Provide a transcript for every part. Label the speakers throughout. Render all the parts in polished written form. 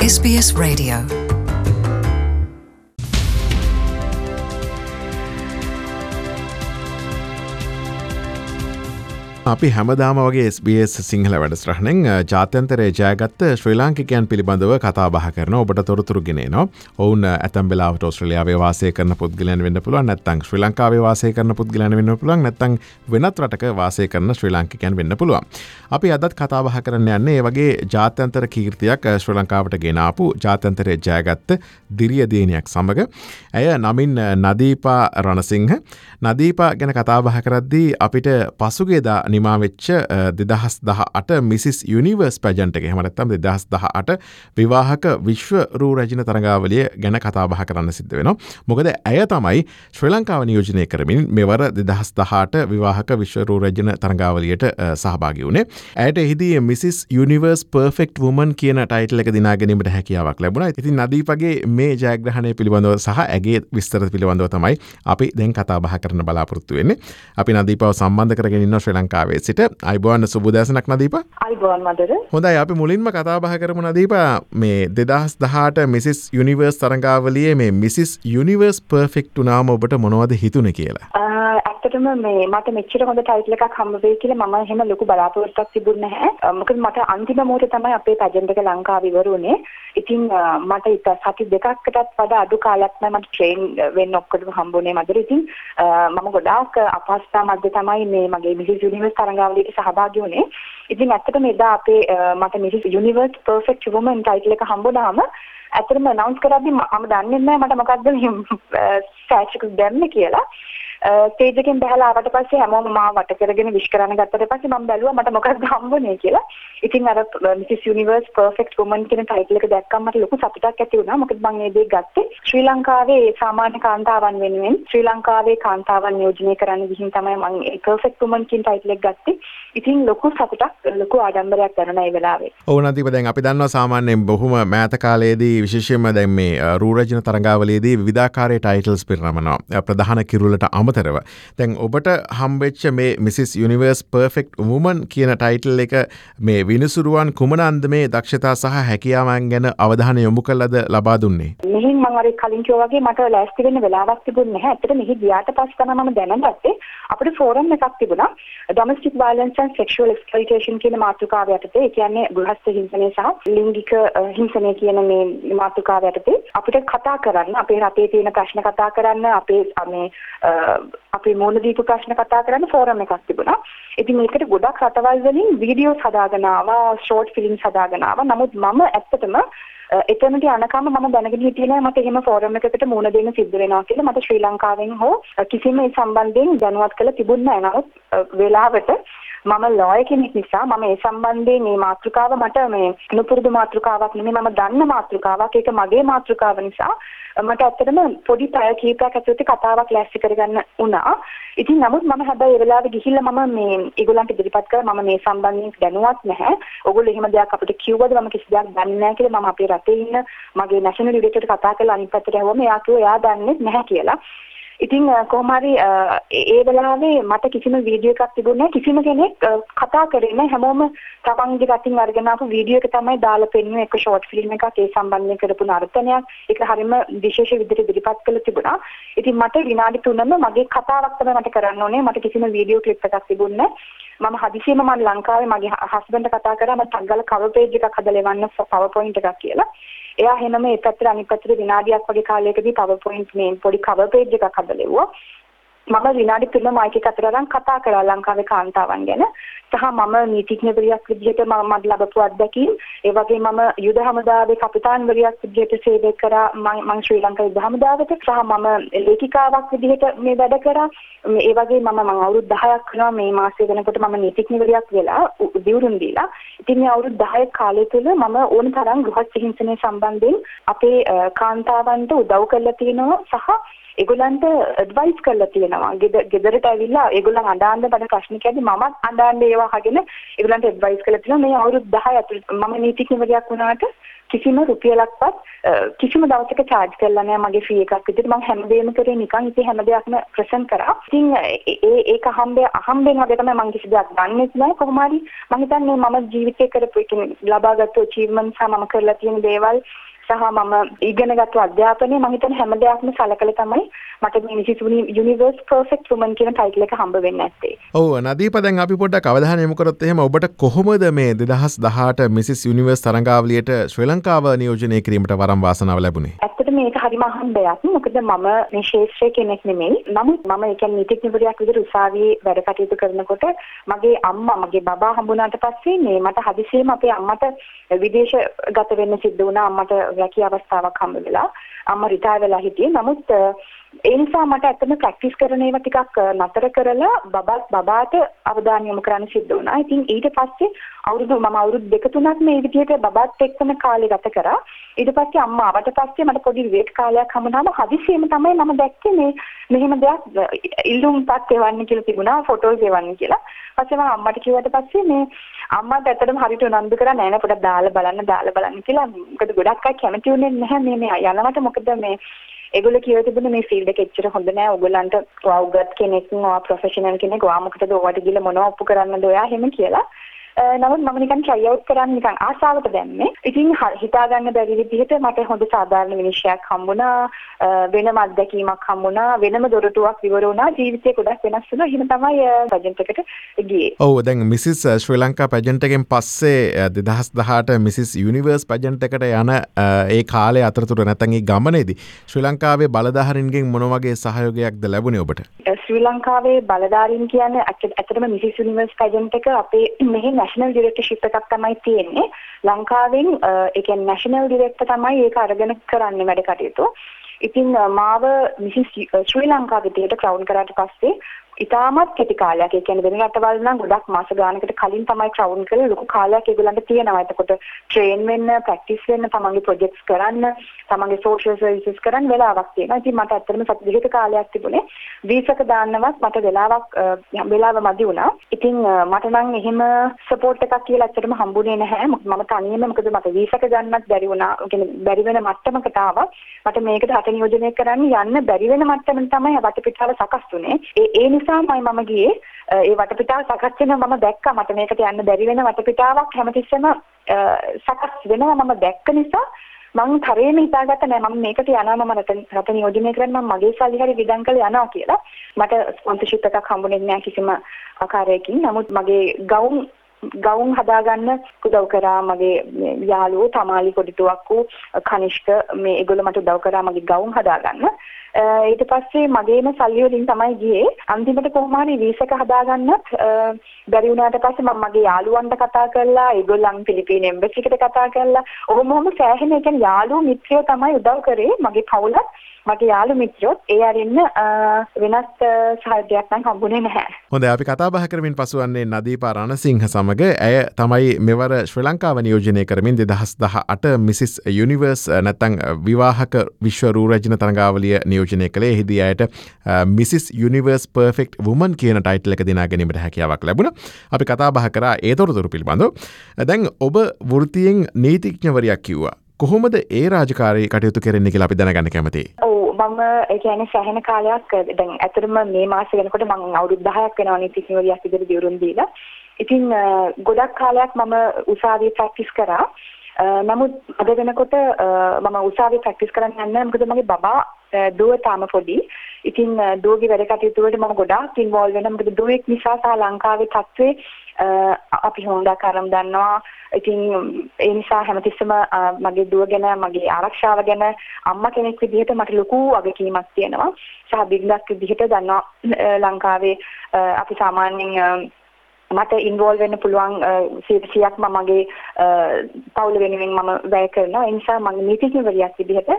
Speaker 1: SBS Radio.
Speaker 2: අපි හැමදාම වගේ SBS සිංහල වැඩසටහනෙන් ජාත්‍යන්තරයේ ජයගත්ත ශ්‍රී ලාංකිකයන් පිළිබඳව කතා බහ කරන ඔබට තොරතුරු ගෙනෙනවා. ඔවුන් ඇතැම් වෙලාවට ඕස්ට්‍රේලියාවේ වාසය කරන පුද්ගලයන් වෙන්න පුළුවන්, නැත්නම් ශ්‍රී ලංකාවේ වාසය කරන පුද්ගලයන් වෙන්න පුළුවන්, නැත්නම් වෙනත් රටක වාසය කරන ශ්‍රී ලාංකිකයන් වෙන්න පුළුවන්. අපි අදත් කතා බහ කරන්න යන්නේ ඒ වගේ ජාත්‍යන්තර කීර්තියක් ශ්‍රී ලංකාවට ගෙන ආපු ජාත්‍යන්තරයේ ජයගත්ත දිරිය දියණියක් සමග. ඇය නමින් නදීපා රණසිංහ. නදීපා ගැන කතා බහ කරද්දී අපිට පසුගියදා නිමා වෙච්ච 2018 මිසිස් යුනිවර්ස් පැජන්ට් එක, එහෙම නැත්නම් 2018 විවාහක විශ්ව රූ රැජින තරඟාවලිය ගැන කතා බහ කරන්න සිද්ධ වෙනවා. මොකද ඇය තමයි ශ්‍රී ලංකාව නියෝජනය කරමින් මෙවර 2018 විවාහක විශ්ව රූ රැජින තරඟාවලියට සහභාගී වුණේ. ඇයට එහිදී මිසිස් යුනිවර්ස් පර්ෆෙක්ට් වුමන් කියන ටයිටල් එක දිනා ගැනීමට හැකියාවක් ලැබුණා. ඉතින් නදීපගේ මේ ජයග්‍රහණය පිළිබඳව සහ ඇගේ විස්තර පිළිබඳව තමයි අපි දැන් කතා බහ කරන්න බලාපොරොත්තු වෙන්නේ. අපි නදීපව සම්බන්ධ කරගෙන ඉන්නවා ශ්‍රී ලංකාවේ සිට. අයිබෝන් සුබෝදෑසනක් නදීපා.
Speaker 3: අයිබෝන් මදර.
Speaker 2: හොඳයි, අපි මුලින්ම කතා බහ කරමු නදීපා මේ 2018 මිසිස් යුනිවර්ස් තරඟාවලියේ මේ මිසිස් යුනිවර්ස් පර්ෆෙක්ට් වුණාම ඔබට මොනවද හිතුනේ කියලා?
Speaker 3: ඇත්තටම මේ මට මෙච්චර හොඳ ටයිටල් එකක් හම්බ වෙයි කියලා මම එහෙම ලොකු බලාපොරොත්තුවක් තිබුණේ නැහැ. මොකද මට අන්තිම මොහොතේ තමයි අපේ පැජන්ට් එක ලංකාවේ ඉවර වුණේ. ඉතින් මට සති දෙකකටත් වඩා අඩු කාලයක් මට ට්‍රේන් වෙන්න ඔක්කොම හම්බුනේ මදර. ඉතින් මම ගොඩාක් අපහසුතා මැද තමයි මේ මගේ මිසිස් යුනිවර්ස් තරඟාවලියට සහභාගී වුණේ. ඉතින් ඇත්තටම එදා අපේ මට Mrs Universe perfect woman title එක හම්බුනාම ඇත්තටම අනවුන්ස් කරද්දී මම දන්නේ නැහැ මට මොකක්ද මේ ස්ටෑච් එක දැම්මේ කියලා. ස්ටේජ් එකෙන් බහලා ආවට පස්සේ හැමෝම මාව වට කරගෙන විශ් කරන්න ගත්තට පස්සේ මම බැලුවා මට මොකක්ද හම්බුනේ කියලා. ඉතින් අර මිසිස් යුනිවර්ස් පර්ෆෙක්ට් වුමන් කියන ටයිටල් එක දැක්කම මට ලොකු සතුටක් ඇති වුණා. මොකද මම මේ දේ ගත්තේ ශ්‍රී ලංකාවේ සාමාන්‍ය කාන්තාවන් වෙනුවෙන් ශ්‍රී ලංකාවේ කාන්තාවන් නියෝජනය කරන්න ගිහින් තමයි මම ඒ පර්ෆෙක්ට් වුමන් කියන ටයිටල් එක ගත්තේ. ඉතින් ලොකු සතුටක්, ලොකු ආඩම්බරයක් දැනුණා ඒ වෙලාවේ.
Speaker 2: ඔව් නදීප, දැන් අපි දන්නවා සාමාන්‍යයෙන් බොහොම මෑත කාලයේදී විශේෂයෙන්ම දැන් මේ රූ රැජින තරඟාවලියේදී විවිධාකාරයේ ටයිටල්ස් පිරිනමනවා ප්‍රධාන කිරුළට අමතරව. දැන් ඔබට හම්බෙච්ච මේ මිසිස් යුනිවර්ස් පර්ෆෙක්ට් වුමන් කියන ටයිටල් එක මේ විනිසුරුවන් කුමන අන්දමේ දක්ෂතා සහ හැකියාවන් ගැන අවධානය යොමු කළද ලබා දුන්නේ?
Speaker 3: මෙහින් මම අර කලින් කිව්වා වගේ මට ලෑස්ති වෙන්න වෙලාවක් තිබුණේ නැහැ. ඇත්තට මෙහි ගියාට පස්සේ තමයි මම දැනගත්තේ අපිට ෆෝරම් එකක් තිබුණා. Domestic violence and sexual exploitation කියන මාතෘකාව යටතේ, ඒ කියන්නේ ගෘහස්ත හිංසනය සහ ලිංගික හිංසනය කියන මේ මාතෘකාව යටතේ අපිට කතා කරන්න, අපේ රටේ තියෙන ප්‍රශ්න කතා කරන්න, අපේ මූල දීපු ප්‍රශ්න කතා කරන්න ෆෝරම් එකක් තිබුණා. ඉතින් මේකට ගොඩක් රටවල් වලින් වීඩියෝස් හදාගෙන ආවා, ෂෝට් ෆිල්ම්ස් හදාගෙන ආවා. නමුත් මම ඇත්තටම එතනට යනකම් මම දැනගෙන හිටියේ නෑ මට එහෙම ෆෝරම් එකකට මුණ දෙන්න සිද්ධ වෙනවා කියලා. මට ශ්‍රී ලංකාවෙන් හෝ කිසිම ඒ සම්බන්ධයෙන් දැනුවත් කළ තිබුණේ නෑ. නමුත් වෙලාවට මම ලෝයර් කෙනෙක් නිසා මම ඒ සම්බන්ධයෙන් මේ මාතෘකාව මට මේ නුපුරුදු මාතෘකාවක් නෙමෙයි, මම දන්න මාතෘකාවක්. ඒක මගේ මාතෘකාව නිසා මට ඇත්තටම පොඩි පැය කීපයක් ඇතුළත කතාවක් ලෑස්ති කරගන්න වුණා. ඉතින් නමුත් මම හැබැයි ඒ වෙලාවේ ගිහිල්ලා මම මේ ඒගොල්ලන්ට ඉදිරිපත් කරා මම මේ සම්බන්ධයෙන් දැනුවත් නැහැ. ඕගොල්ලෝ එහෙම දෙයක් අපිට කිව්වද මම කිසි දෙයක් දන්නේ නැහැ කියලා. මම අපේ රටේ ඉන්න මගේ නැෂනල් ඩිරෙක්ටර්ට කතා කරලා අනිත් පැත්තට ඇහුවම එයා කිව්වා එයා දන්නේ නැහැ කියලා. ඉතින් කොහොම හරි ඒ වෙලාවේ මට කිසිම වීඩියෝ එකක් තිබුණේ නැහැ. කිසිම කෙනෙක් කතා කරේ නැහැ. හැමෝම තමන්ගේ රටින් අරගෙන ආපු වීඩියෝ එක තමයි දාලා පෙන්නුවේ. එක ෂෝට් ෆිල්ම් එකක් ඒ සම්බන්ධයෙන් කරපු නර්තනයක්. ඒක හරියම විශේෂ විදිහට ඉදිරිපත් කළා තිබුණා. ඉතින් මට විනාඩි 3ම මගේ කතාවක් තමයි මට කරන්න ඕනේ. මට කිසිම වීඩියෝ ක්ලිප් එකක් තිබුණේ නැහැ. මම හදිසියෙම මම ලංකාවේ මගේ හස්බන්ඩ්ට කතා කරා මම ටග්ගල කවර් පේජ් එකක් හදලා එවන්න PowerPoint එකක් කියලා. එයා එහෙමම ඒ පැත්තට අනිත් පැත්තට විනාඩියක් වගේ කාලයකදී PowerPoint මේ පොඩි cover page එකක් හදලා එවුවා. මම විනාඩි 3 මයික් එක අතර අරන් කතා කරා ලංකාවේ කාන්තාවන් ගැන. සහ මම නීතිඥවරියක් විදිහට මම ලැබපු අත්දැකීම්, ඒ වගේම මම යුද හමුදාවේ කපිතාන්වරියක් විදිහට සේවය කරා මම ශ්‍රී ලංකා යුද හමුදාවට. සහ මම ලේඛිකාවක් විදිහට මේ වැඩ කරා. ඒ වගේම මම අවුරුදු 10ක් කරනවා මේ මාසෙ වෙනකොට මම නීතිඥවරියක් වෙලා දියුරුම් දීලා. ඉතින් මේ අවුරුදු 10 කාලය තුළ මම ඕන තරම් ගෘහස්ත හිංසනය සම්බන්ධයෙන් අපේ කාන්තාවන්ට උදව් කරලා තියෙනවා සහ ඒගොල්ලන්ට ඇඩ්වයිස් කරලා තියෙනවා. ගෙදරට ඇවිල්ලා ඒගොල්ලන් අඬන බඩ ප්‍රශ්න කියද්දි මමත් අඬන්නේ ඒවා අහගෙන ඒගොල්ලන්ට ඇඩ්වයිස් කරලා තියෙනවා. මේ අවුරුදු 10 ඇතුළත මම නීතිඥවරියක් වුණාට කිසිම රුපියලක්වත් කිසිම දවසක charge කරලා නැහැ මගේ fee එකක් විදිහට. මම හැමදේම කරේ නිකන් ඉතින් හැම දෙයක්ම present කරා. ඉතින් ඒක අහම්බෙන් වගේ තමයි මම කිසි දෙයක් දන්නෙත් නැහැ. කොහොම හරි මම හිතන්නේ මම ජීවිතේ කරපු ලබාගත්තු achievements සහ මම කරලා තියෙන දේවල් සහ මම ඉගෙනගත්තු අධ්‍යාපනය මම හිතන්නේ හැම දෙයක්ම සලකලා තමයි මට මේ Mrs Universe Perfect Woman කියන ටයිටල් එක හම්බ වෙන්නේ නැත්තේ.
Speaker 2: ඔව් නදීප දැන් අපි පොඩ්ඩක් අවධානය යොමු කරොත් එහෙම ඔබට කොහොමද මේ 2018 Mrs Universe තරඟාවලියට ශ්‍රී ලංකාව නියෝජනය කිරීමට වරම් වාසනාව ලැබුණේ?
Speaker 3: ඇත්තටම මේක හරිම අහම්බයක්. මොකද මම මේ ශාස්ත්‍රයේ කෙනෙක් නෙමෙයි. නමුත් මම ඒ කියන්නේ නීතිඥවරයෙක් විදිහට උසාවියේ වැඩ කටයුතු කරනකොට මගේ අම්මා මගේ බබා හම්බුනාට පස්සේ මේ මට හදිසියෙම අපේ අම්මට විදේශගත වෙන්න සිද්ධ වුණා. අම්මට රැකිය අවස්ථාවක් හම්බ වෙලා අම්මා රිටයර් වෙලා හිටියේ. නමුත් ඒ නිසා මට ඇත්තටම ප්‍රැක්ටිස් කරන ඒවා ටිකක් නතර කරලා බබාට අවධානය යොමු කරන්න සිද්ධ වුණා. ඉතින් ඊට පස්සේ අවුරුදු 2-3ක් මේ විදිහට බබාත් එක්කම කාලය ගත කරා. ඊට පස්සේ අම්මා ආවට පස්සේ මට පොඩි විවේක කාලයක් හම්බුනාම හදිසියෙම තමයි මම දැක්කේ මේ මෙහෙම දෙයක් ඉල්ලුම්පත් එවන්න කියලා තිබුණා, ෆොටෝස් එවන්න කියලා. පස්සේ මම අම්මට කිව්වට පස්සේ මේ අම්මාට ඇත්තටම හරියට උනන්දු කරා නෑ නෑ පොඩ්ඩක් දාලා බලන්න කියලා. මොකද ගොඩක් අය කැමති වුණේ නැහැ මේ යනවට. මොකද මේ ඒගොල්ලෝ කියලා තිබුණේ මේ ෆීල්ඩ් එක එච්චර හොඳ නෑ. ඔයගොල්ලන්ට වවුගත් කෙනෙක් නෝ ප්‍රොෆෙෂනල් කෙනෙක් ඔයා මොකටද ඔයාට ගිහලා මොනව ඔප්පු කරන්නද ඔයා එහෙම කියලා. නමුත් මම නිකන් try out කරන්න නිකන් ආසාවට දැම්මේ. ඉතින් හිතා ගන්න බැරි විදිහට මට හොඳ සාධාරණ විනිශ්චයක් හම්බුණා. වෙනම අත්දැකීමක් හම්බුණා. වෙනම දොරටුවක් විවර වුණා. ජීවිතේ ගොඩක් වෙනස් වුණා. එහෙම තමයි පැජන්ට් එකට ගියේ.
Speaker 2: ඔව් දැන් මිසිස් ශ්‍රී ලංකා පැජන්ට් එකෙන් පස්සේ 2018 මිසිස් යුනිවර්ස් පැජන්ට් එකට යන ඒ කාලේ අතරතුර නැත්නම් ඒ ගමනේදී ශ්‍රී ලංකාවේ බලධාරීන්ගෙන් මොන වගේ සහයෝගයක්ද ලැබුණේ ඔබට?
Speaker 3: ශ්‍රී ලංකාවේ බලධාරීන් කියන්නේ ඇත්තටම මිසිස් යුනිවර්ස් පැජන්ට් එක අපේ මෙහි national directorship එකක් තමයි තියෙන්නේ. ලංකාවෙන් ඒ කියන්නේ national director තමයි ඒක අරගෙන කරන්නේ වැඩ කටයුතු. ඉතින් මාව මිසිස් ශ්‍රී ලංකා විදියට ක්‍රවුන් කරාට පස්සේ ඉතාමත් කෙටි කාලයක් ඒ කියන්නේ වෙන රටවල් නම් ගොඩක් මාස ගානකට කලින් තමයි ක්‍රවුන් කරලා ලොකු කාලයක් ඒගොල්ලන්ට තියෙනවා. එතකොට ට්‍රේන් වෙන්න, ප්‍රැක්ටිස් වෙන්න, තමන්ගේ ප්‍රොජෙක්ට්ස් කරන්න, තමන්ගේ සෝෂල් සර්විසස් කරන්න වෙලාවක් තියෙනවා. ඉතින් මට ඇත්තටම සති දෙකක කාලයක් තිබුණේ වීසක දාන්නවත් මට වෙලාව මදි වුණා. ඉතින් මට නම් එහෙම සපෝට් එකක් කියලා ඇත්තටම හම්බුනේ නැහැ. මම තනියම මොකද මට වීසක ගන්නත් බැරි වුණා. ඒ කියන්නේ බැරි වෙන මට්ටමකට ආවා. මට මේකට හට නියෝජනය කරන්න යන්න බැරි වෙන මට්ටමෙන් තමයි වටපිටාව සකස් වුනේ. ඒ නිසාමයි මම ගියේ. ඒ වටපිටාව සකස් වෙනවා මම දැක්කා. මට මේකට යන්න බැරි වෙන වටපිටාවක් හැමතිස්සෙම සකස් වෙනවා මම දැක්ක නිසා මම තරේම හිතාගත්ත නෑ මම මේකට යනවා මම රට නියෝජනය කරන්න මම මගේ සල්ලි හරි විදන් කරලා යනවා කියලා. මට ස්පොන්සර්ෂිප් එකක් හම්බුනේ නෑ කිසිම ආකාරයකින්. නමුත් මගේ ගවුම් හදාගන්න උදව් කරා මගේ යාළුවෝ තමාලි පොඩිතුවක්කු කනිෂ්ක මේ ඒගොල්ලෝ මට උදව් කරා මගේ ගවුම් හදාගන්න. ඊට පස්සේ මගේම සල්ලි වලින් තමයි ගියේ. අන්තිමට කොහොම හරි වීසක හදාගන්නත් බැරි වුණාට පස්සේ මම මගේ යාළුවන්ට කතා කරලා ඒගොල්ලන් පිලිපීන එම්බසි එකට කතා කරලා ඔහොම සෑහෙන ඒ කියන්නේ යාළුවෝ මිත්‍රයෝ තමයි උදව් කරේ මගේ පවුලත් මගේ යාළු මිත්‍රයොත් ඒ අරින්න වෙනස් සහයයක් නම් හම්බුනේ නැහැ.
Speaker 2: හොඳයි අපි කතා බහ කරමින් පසුවන්නේ නදීපා රණසිංහ සමග. ඇය තමයි මෙවර ශ්‍රී ලංකාව නියෝජනය කරමින් 2018 මිසිස් යුනිවර්ස් නැත්නම් විවාහක විශ්ව රූරජන තරඟාවලිය නියෝජනය කළේ. එහිදී ඇයට මිසිස් යුනිවර්ස් පර්ෆෙක්ට් වුමන් කියන ටයිටල් එක දිනා ගැනීමට හැකියාවක් ලැබුණා. අපි කතා බහ කරා ඒ තොරතුරු පිළිබඳව. දැන් ඔබ වෘත්තියෙන් නීතිඥවරයෙක් කිව්වා. කොහොමද ඒ රාජකාරී කටයුතු කරන්නේ කියලා අපි දැනගන්න කැමතියි.
Speaker 3: ඔව් මම ඒ කියන්නේ සෑහෙන කාලයක් දැන් ඇත්තටම මේ මාසෙ වෙනකොට මම අවුරුදු 10ක් වෙනවා නීතිඥවරියක් විදිහට දියුරුම් දීලා. ඉතින් ගොඩක් කාලයක් මම උසාවියේ ප්‍රැක්ටිස් කරා. නමුත් අද වෙනකොට මම උසාවියේ ප්‍රැක්ටිස් කරන්න යන්නේ මොකද මගේ බබා දුව තාම පොඩි. ඉතින් දුවගේ වැඩ කටයුතු වලට මම ගොඩාක් ඉන්වෝල්ව් වෙනවා. මොකද දුවෙක් නිසා සහ ලංකාවේ තත්ත්වේ අපි හොඳට අරන් දන්නවා. ඉතින් ඒ නිසා හැමතිස්සෙම මගේ දුව ගැන මගේ ආරක්ෂාව ගැන අම්මා කෙනෙක් විදිහට මට ලොකු වගකීමක් තියෙනවා. සහ බිරිඳක් විදිහට දන්නවා ලංකාවේ අපි සාමාන්‍යයෙන් මට ඉන්වෝල්ව් වෙන්න පුළුවන් 100%ක්ම මගේ පවුල වෙනුවෙන් මම වැය කරනවා. ඒ නිසා මම නීතිඥවරියක් විදිහට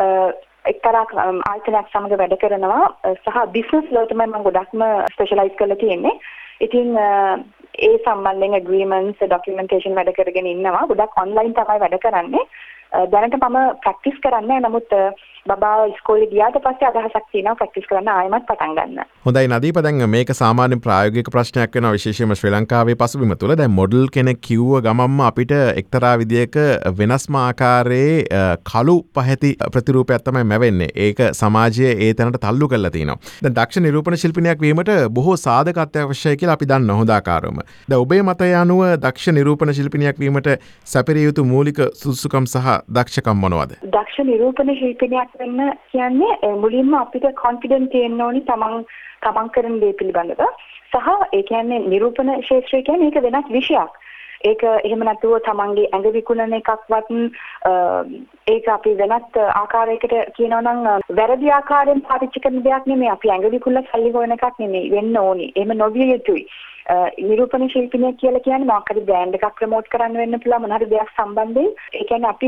Speaker 3: එක්තරා ආයතනයක් සමග වැඩ කරනවා සහ බිස්නස් වලට මම ගොඩක්ම ස්පෙෂලායිස් කරලා තියෙන්නේ. ඉතින් ඒ සම්බන්ධයෙන් ඇග්‍රීමන්ට්ස් ඩොකියුමන්ටේෂන් වැඩ කරගෙන ඉන්නවා. ගොඩක් ඔන්ලයින් තමයි වැඩ කරන්නේ. දැනට මම ප්‍රැක්ටිස් කරන්නේ. නමුත් බබා ඉස්කෝලේ ගියාට පස්සේ අදහසක් තියෙනවා ප්‍රැක්ටිස් කරන්න ආයෙමත් පටන් ගන්න.
Speaker 2: හොඳයි නදීප දැන් මේක සාමාන්‍ය ප්‍රායෝගික ප්‍රශ්නයක් වෙනවා විශේෂයෙන්ම ශ්‍රී ලංකාවේ පසුබිම තුළ. දැන් මොඩල් කෙනෙක් කිව්ව ගමන්ම අපිට එක්තරා විදියක වෙනස්ම ආකාරයේ කළු පැහැති ප්‍රතිරූපයක් තමයි මැවෙන්නේ. ඒක සමාජයේ ඒ තැනට තල්ලු කරලා තියෙනවා. දැන් දක්ෂ නිරූපණ ශිල්පිනියක් වීමට බොහෝ සාධකත්වයක් අවශ්‍යයි කියලා අපි දන්නවා හොඳ ආකාරවම. දැන් ඔබේ මතය අනුව දක්ෂ නිරූපණ ශිල්පිනියක් වීමට සැපිරිය යුතු මූලික සුදුසුකම් සහ දක්ෂකම් මොනවද?
Speaker 3: දක්ෂ නිරූපණ ශිල්පිනියක් වෙන්න කියන්නේ මුලින්ම අපිට කොන්ෆිඩන්ට් තියෙන්න ඕනි තමන් කරන දේ පිළිබඳව. සහ ඒ කියන්නේ නිරූපණ ක්ෂේත්‍රය කියන්නේ ඒක වෙනස් විෂයක්. ඒක එහෙම නැතුව තමන්ගේ ඇඟ විකුණන එකක්වත් ඒක අපි වෙනත් ආකාරයකට කියනවා නම් වැරදි ආකාරයෙන් පාවිච්චි කරන දෙයක් නෙමෙයි. අපි ඇඟ විකුණලා සල්ලි හොයන එකක් නෙමෙයි වෙන්න ඕනි. එහෙම නොවිය යුතුයි. නිරූපණ ශිල්පිනියක් කියලා කියන්නේ මොකක් හරි බ්‍රෑන්ඩ් එකක් ප්‍රොමෝට් කරන්න වෙන්න පුළුවන් මොන හරි දෙයක් සම්බන්ධයෙන්. ඒ කියන්නේ අපි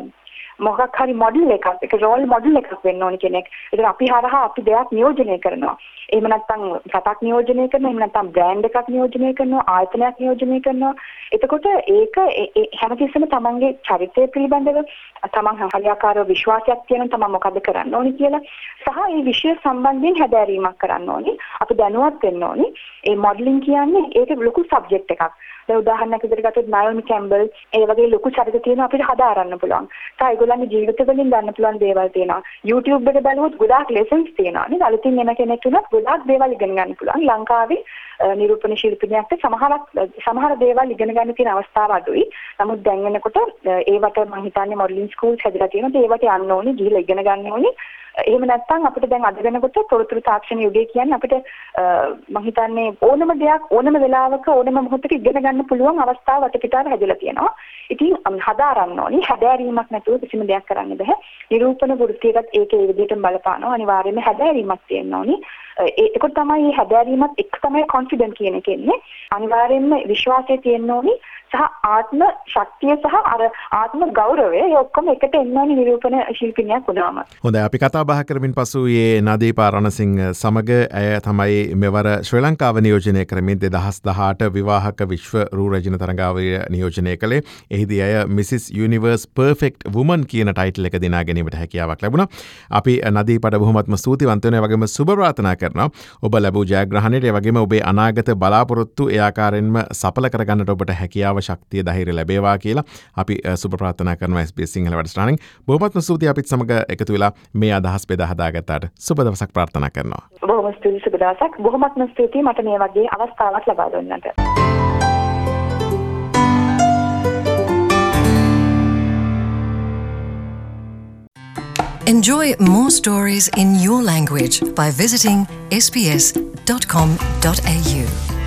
Speaker 3: මොකක් හරි මොඩල් එකක් ඒක රෝල් මොඩල් එකක් වෙන්න ඕනි කෙනෙක්. ඒක අපි හරහා අපි දෙයක් නියෝජනය කරනවා. එහෙම නැත්නම් රටක් නියෝජනය කරනවා, එහෙම නැත්නම් බ්‍රෑන්ඩ් එකක් නියෝජනය කරනවා, ආයතනයක් නියෝජනය කරනවා. එතකොට ඒක හැමතිස්සෙම තමන්ගේ චරිතය පිළිබඳව තමන් හරියාකාරව විශ්වාසයක් තියෙනවා තමන් මොකද කරන්න ඕනි කියලා. සහ මේ විෂය සම්බන්ධයෙන් හැදෑරීමක් කරන්න ඕනි. අපි දැනුවත් වෙන්න ඕනි. ඒ මොඩලින් කියන්නේ ඒක ලොකු සබ්ජෙක්ට් එකක්. දැන් උදාහරණයක් විදිහට ගත්තොත් නයෝමි කැම්බල් ඒ වගේ ලොකු චරිත තියෙනවා අපිට හදාරන්න පුළුවන්. ඒගොල්ලන්ගේ ජීවිත වලින් ගන්න පුළුවන් දේවල් තියෙනවා. YouTube එක බලුවොත් ගොඩාක් ලෙසන්ස් තියෙනවා නේද? අලුතින් එන කෙනෙක් වුණත් ගොඩාක් දේවල් ඉගෙන ගන්න පුළුවන්. ලංකාවේ නිරූපණ ශිල්පිනියෙක්ට සමහර දේවල් ඉගෙන ගන්න තියෙන අවස්ථාව අඩුයි. නමුත් දැන් වෙනකොට ඒවට මම හිතන්නේ මොඩලින් ස්කූල්ස් හැදලා තියෙනවා. ඒවට යන්න ඕනේ, ගිහිල්ලා ඉගෙන ගන්න ඕනේ. එහෙම නැත්නම් අපිට දැන් අද වෙනකොට තොරතුරු තාක්ෂණ යුගය කියන්නේ අපිට මම හිතන්නේ ඕනම දෙයක් ඕනම වෙලාවක ඕනම මොහොතක ඉගෙන ගන්න පුළුවන් අවස්ථාව වටපිටාව හැදලා තියෙනවා. ඉතින් හදාරන්න ඕනි. හැදෑරීමක් නැතුව කිසිම දෙයක් කරන්න බෑ. නිරූපණ වෘත්තියකට ඒක ඒ විදිහටම බලපානවා. අනිවාර්යයෙන්ම හැදෑරීමක් තියෙන්න ඕනි. ඒක තමයි මේ හැදෑරීමත් එක්ක තමයි කොන්ෆිඩන්ට් කියන එක එන්නේ. අනිවාර්යයෙන්ම විශ්වාසය තියෙන්න ඕනි. සහ ආත්ම ශක්තිය සහ අර ආත්ම ගෞරවය ඒ ඔක්කොම එකට එන්න ඕනි නිරූපණ ශිල්පිනියක් වුණාම.
Speaker 2: හොඳයි අපි කතා බහ කරමින් පසු යේ නදීපා රණසිංහ සමග ඇය තමයි මෙවර ශ්‍රී ලංකාව නියෝජනය කරමින් 2018 විවාහක විශ්ව රූ රැජින තරගාවලිය නියෝජනය කළේ. එහිදී ඇය මිසිස් යුනිවර්ස් පර්ෆෙක්ට් වුමන් කියන ටයිටල් එක දිනා ගැනීමට හැකියාවක් ලැබුණා. අපි නදීපට බොහොමත්ම ස්තුතිවන්ත වෙනවා. වගේම සුබ ප්‍රාර්ථනා කරනවා. ඔබ ලැබූ ජයග්‍රහණයට ඒ වගේම ඔබේ අනාගත බලාපොරොත්තු ඒ ආකාරයෙන්ම සඵල කරගන්නට ඔබට හැකියාව ශක්තිය ධෛර්යය ලැබේවා කියලා අපි සුබ ප්‍රාර්ථනා කරනවා SBS සිංහල වැඩසටහනින්. බොහොමත්ම ස්තුතියි අපිත් සමග එකතු වෙලා මේ අදහස් බෙදා හදාගත්තාට. සුබ දවසක් ප්‍රාර්ථනා කරනවා.
Speaker 3: බොහොම ස්තුතියි සුබ දවසක්. බොහොමත්ම ස්තුතියි මට මේ වගේ අවස්ථාවක් ලබා දුන්නට.
Speaker 1: Enjoy more stories in your language by visiting sbs.com.au.